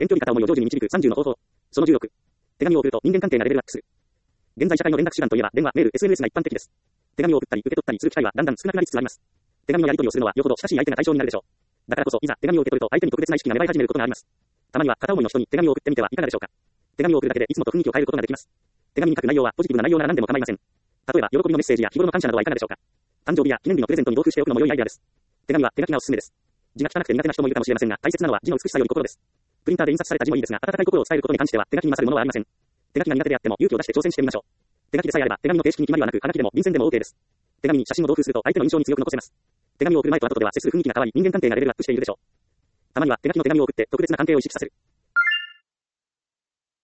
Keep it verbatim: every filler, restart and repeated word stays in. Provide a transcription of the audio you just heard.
遠距離片思いを成就に導くさんじゅうの方法。そのじゅうろく。手紙を送ると人間関係がレベルアップする。現在社会の連絡手段といえば電話、メール、エスエヌエス が一般的です。手紙を送ったり受け取ったりする機会はだんだん少なくなりつつあります。手紙のやり取りをするのはよほど親しい相手が対象になるでしょう。だからこそいざ手紙を受け取ると相手に特別な意識が芽生え始めることがあります。たまには片思いの人に手紙を送ってみてはいかがでしょうか。手紙を送るだけでいつもと雰囲気を変えることができます。手紙に書く内容はポジティブな内容なら何でも構いません。例えば喜びのメッセージや日頃の感謝などはいかがでしょうか。誕生日や記念日のプレゼントに同封しておくのも良いアイデアです。手紙は手書きがおすすめです。字が汚くて苦手な人もいるかもしれませんが、大切なのは字の美しさより心です。プリンターで印刷された字もいいですが、温かい心を伝えることに関しては手書きに勝るものはありません。手書きが苦手であっても勇気を出して挑戦してみましょう。手書きでさえあれば手紙の形式に決まりはなく、ハガキでも便箋でも OK です。手紙に写真を同封すると相手の印象に強く残せます。手紙を送る前と後とでは接する雰囲気が変わり、人間関係がレベルアップしているでしょう。たまには手書きの手紙を送って特別な関係を意識させる。